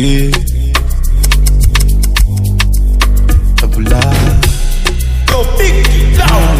Yeah. Yo, big down.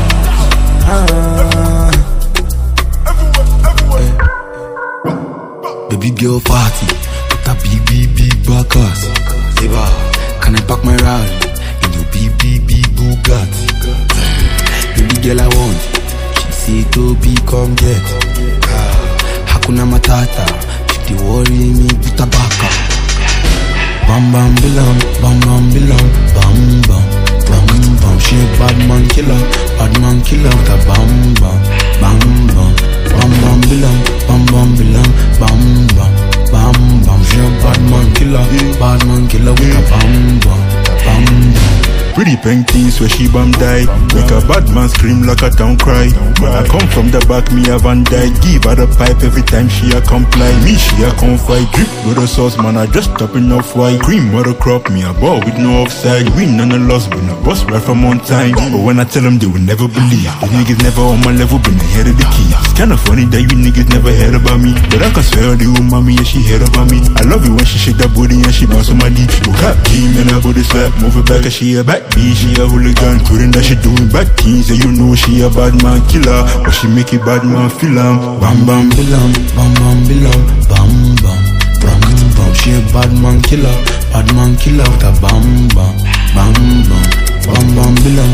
Baby girl party, with a big back ass. Can I pack my Rari in your big Bugatti? Baby girl I want, she say to be come get. Hakuna Matata, she dey worry me with a baka. Bam bam bilam, bam bam bilam, bam bam. She a bad man killer with a bam bam. Bam bam bilam, bam bilam, bam bam. She a bad man killer with a bam bam. Pretty paintings where she bam die. Make a bad man scream like a town cry. I come from the back, me a Van Dyke. Give her the pipe every time she a comply. Me she a confide. Drip with the sauce, man, I just top enough white. Cream or the crop, me a ball with no offside. Win and a loss, been a boss right from on time. But when I tell them, they will never believe. These niggas never on my level, been ahead of the key. It's kinda funny that you niggas never heard about me. But I can swear the old mommy, yeah, she heard about me. I love it when she shake that booty and she bounce on my D. Go cap team and her body slap, move it back and she a back. She a hooligan, couldn't that she doing bad things. And you know she a bad man killer, but she make it bad man feel bam bam bilam, bam bam. She a bad man killer with a bam bam. Bam bilam,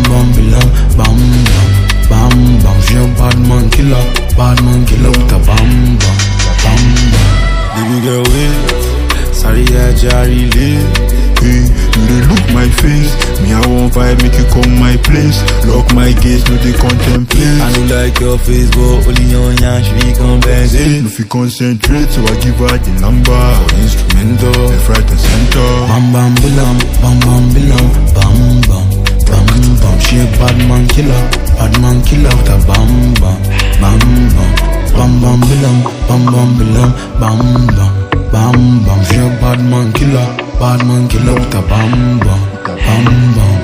bam bam. She a bad man killer with a bam bam. Baby girl wait, sorry I jari live. Hey, you dey look my face, me I won't vibe, make you come my place. Lock my gaze, no they contemplate. I don't like your face, but only your nyash we compensate. No fi concentrate, so I give her the number for instrumental, left, right and center. Bam bilam, bam bam. She a bad man killer with a bam bam. Bam bilam, bam bam. She a bad man killer with a bam bam.